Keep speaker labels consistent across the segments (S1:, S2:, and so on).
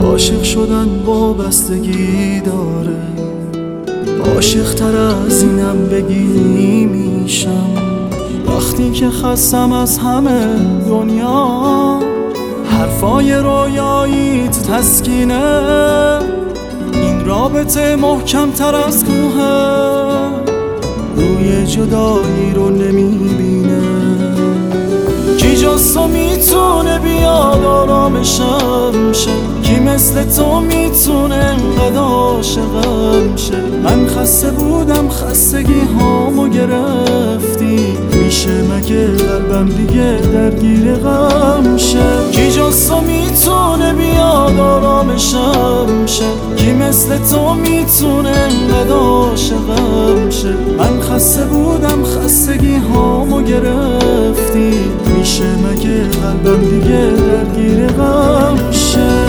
S1: عاشق شدن وابستگی داره، عاشق تر از اینم بگی میشم. وقتی که خستم از همه دنیا، حرفای رویاییت تسکینه. این رابطه محکم تر از کوهه، روی جدایی رو نمیبینه. کی جز تو میتونه بیاد آرامشم شه؟ کی مثل تو میتونه انقدر عاشقم شه؟ من خسته بودم، خستگی هامو گرفتی. میشه مگه قلبم دیگه درگیر غم شه؟ کی جز تو میتونه بیاد آرامشم شه؟ کی مثل تو میتونه انقدر عاشقم شه؟ من خسته بودم، خستگی هامو گرفتی. میشه مگه قلبم دیگه درگیر غم شه؟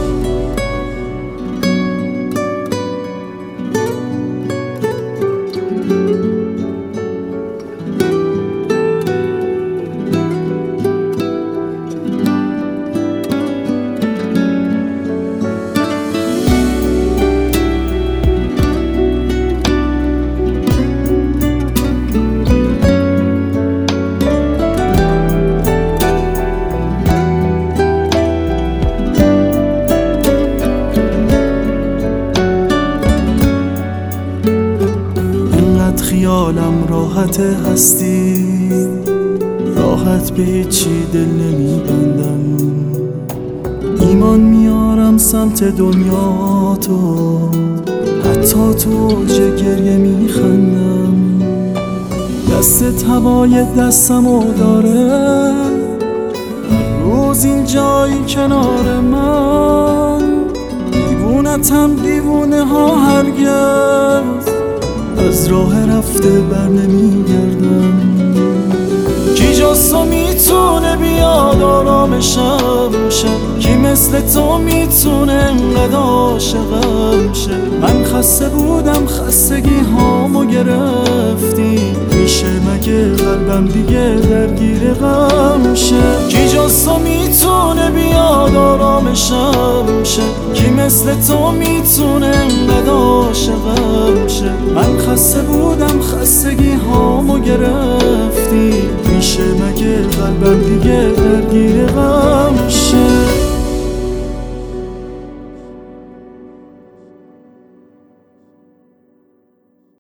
S1: خیالم راحت هستی، راحت به هیچی دل نمیبندم. ایمان میارم سمت دنیا تو، حتی تو گریه میخندم. دستت هوای دستمو داره، هر روز این جایی کنار من. دیوونتم دیوونه ها هرگز از راه رفته بر نمیگردم. کی جز تو میتونه بیاد آرامشم شه؟ کی مثل تو میتونه انقدر عاشقم شه؟ من خسته بودم، خستگی هامو گرفتی. میشه مگه قلبم دیگه درگیر غم شه؟ کی جز تو میتونه بیاد آرامشم شه؟ کی مثل تو میتونه انقدر عاشقم شه؟ من خسته بودم، خستگی هامو گرفتی. میشه مگه قلبم دیگه درگیر غم شه؟